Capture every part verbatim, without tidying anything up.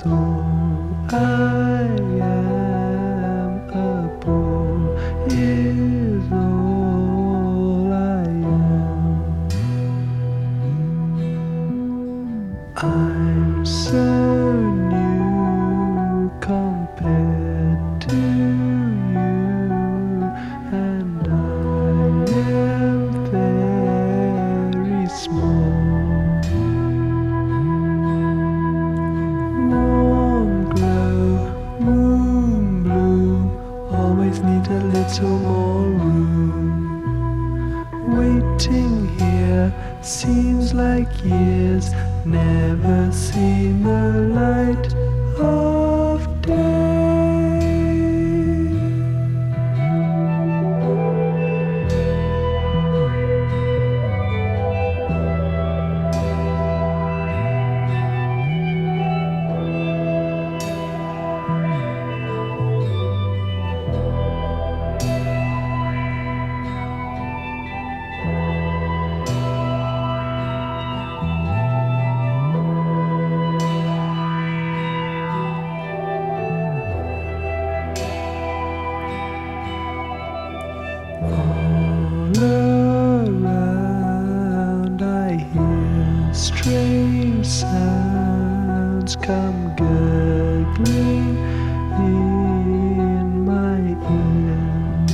all I am. A ball is all I am. I'm so new compared to you, and I am very small. Warm glow, moon bloom, always need a little more room. Waiting here seems like years, never seen the light of day. All around I hear strange sounds come gurgling in my ear.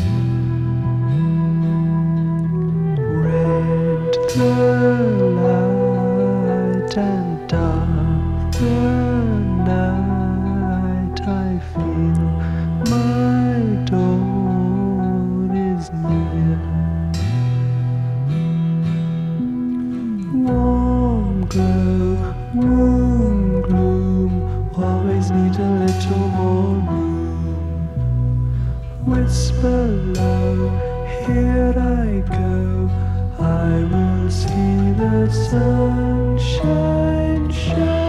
Red the light and dark the night, I feel my dawn is near. Warm glow, moon gloom, always need a little more room. Whisper low, here I go, I will see the sunshine show.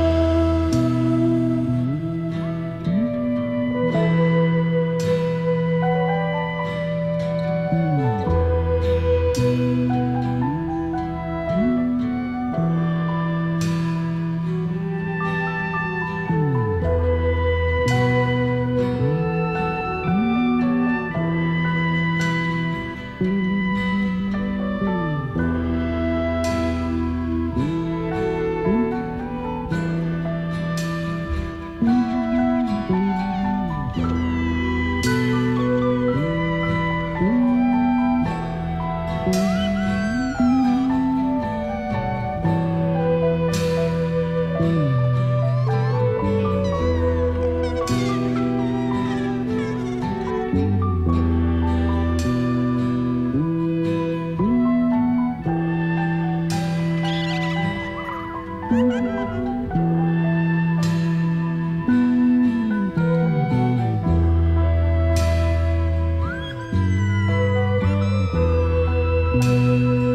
Thank you.